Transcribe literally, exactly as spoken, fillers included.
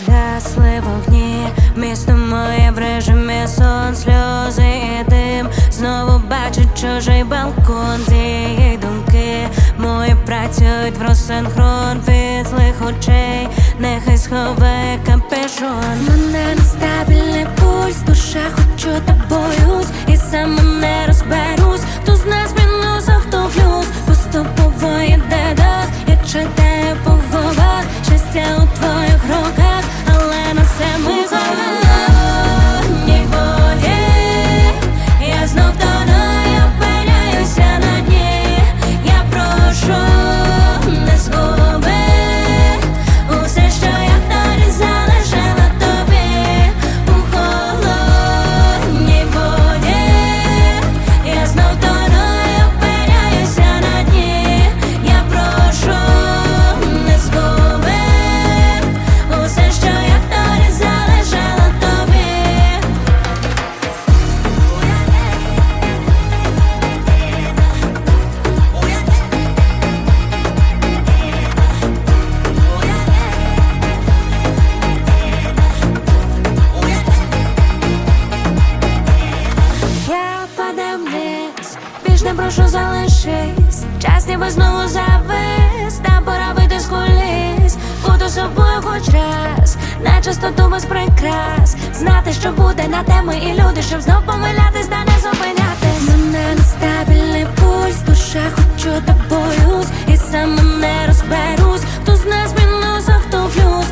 згасли вогні, місто моє в режимі сон, сльози і дим. Знову бачить чужий балкон, цієї думки мої працюють в розсинхрон від злих очей, нехай сховає капюшон. Мене нестабільний пульс, душа хочу та боюсь, і сама не розберусь, хто з нас мінус, а хто плюс. Поступово йде дах, я читаю по губах, щастя у твоїх руках, але на все ми холодній воді. Я знов тону, я опиняюся на дні. Я прошу, не згуби усе, що я тоді залишила тобі у холодній воді. Я знов тону, я опиняюся на дні. Я прошу, не згуби усе, що я тоді залишила тобі. Я падаю вниз, більш не прошу, залишись. Час ніби знову завис, та пора вийти з куліс. Буду собою хоч раз, на чистоту без прикрас. Знати, що буде на теми і люди, щоб знов помилятись та не зупинятись. Мене нестабільний пульс, душа хочу та боюсь, і сама не розберусь, хто з нас мінус, а хто плюс.